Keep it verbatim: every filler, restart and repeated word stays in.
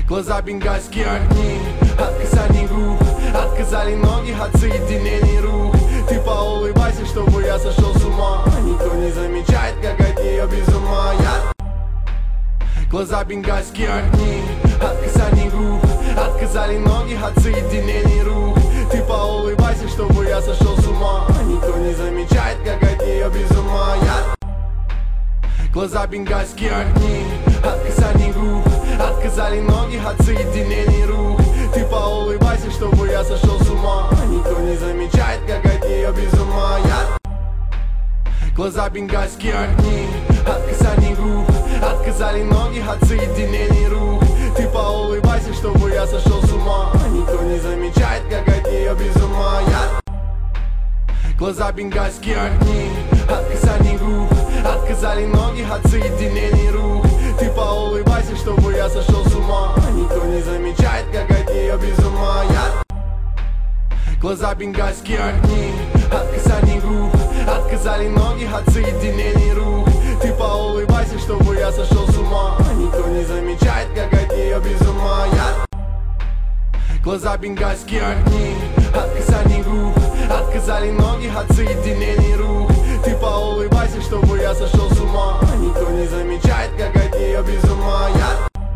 Глаза бенгальские огни, от касаний губ, отказали ноги от соединений рук. Ты поулыбайся, чтобы я сошел с ума. Никто не замечает, как от нее без ума я. Глаза бенгальские огни, от касаний губ, отказали ноги от соединений рук. Ты поулыбайся, чтобы я сошел с ума. Никто не замечает, как от нее без ума я. Глаза бенгальские огни, от касаний губ, отказали ноги от соединений рук. Ты поулыбайся, чтобы я сошел с ума. Никто не замечает, как от нее без ума я. Глаза бенгальские огни, от касаний губ, отказали ноги от соединений рук. Ты поулыбайся, чтобы я сошел с ума. Никто не замечает, как от нее без ума я. Глаза бенгальские огни, от касаний губ, отказали ноги от соединений рук. Ты поулыбайся, чтобы я сошел с ума. Никто не замечает, как от нее без ума я. Глаза бенгальские огни, от касаний губ, отказали ноги от соединений рук. Ты поулыбайся, чтобы я сошел с ума. Никто не замечает, как от нее без ума я. Глаза бенгальские огни, от касаний губ, отказали ноги от соединений рук. Ты поулыбайся, чтобы я сошел с ума. Никто не замечает, как от нее без ума я.